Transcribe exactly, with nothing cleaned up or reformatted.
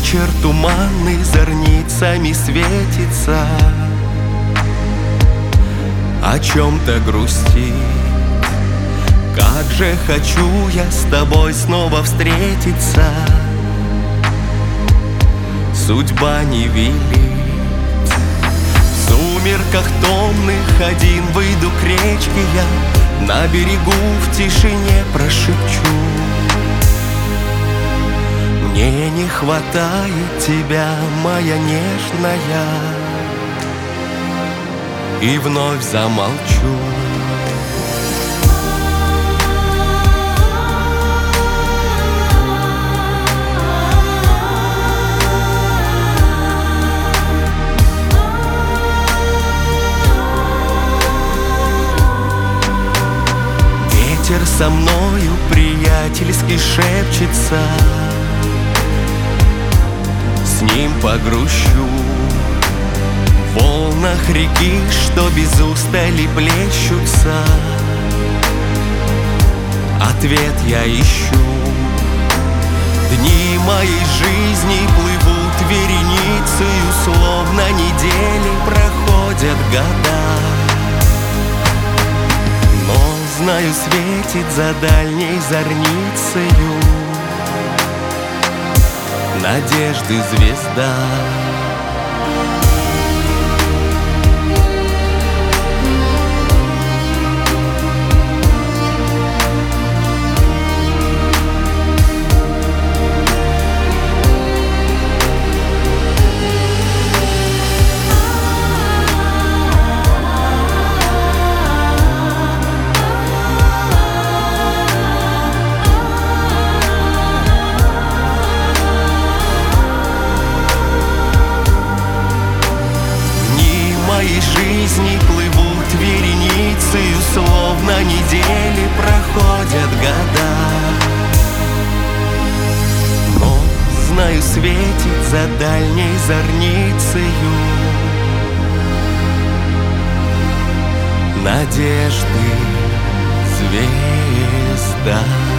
вечер туманный зорницами светится, о чем-то грустит. Как же хочу я с тобой снова встретиться. Судьба не велит. В сумерках томных один выйду к речке я, на берегу в тишине прошепчу: мне не хватает тебя, моя нежная. И вновь замолчу. Ветер со мною приятельски шепчется, с ним погрущу в волнах реки, что без устали плещутся. Ответ я ищу. Дни моей жизни плывут вереницею, словно недели проходят года. Но, знаю, светит за дальней зорницею надежды звезда. Моей жизни плывут вереницею, словно недели проходят года. Но, знаю, светит за дальней зорницею надежды звезда.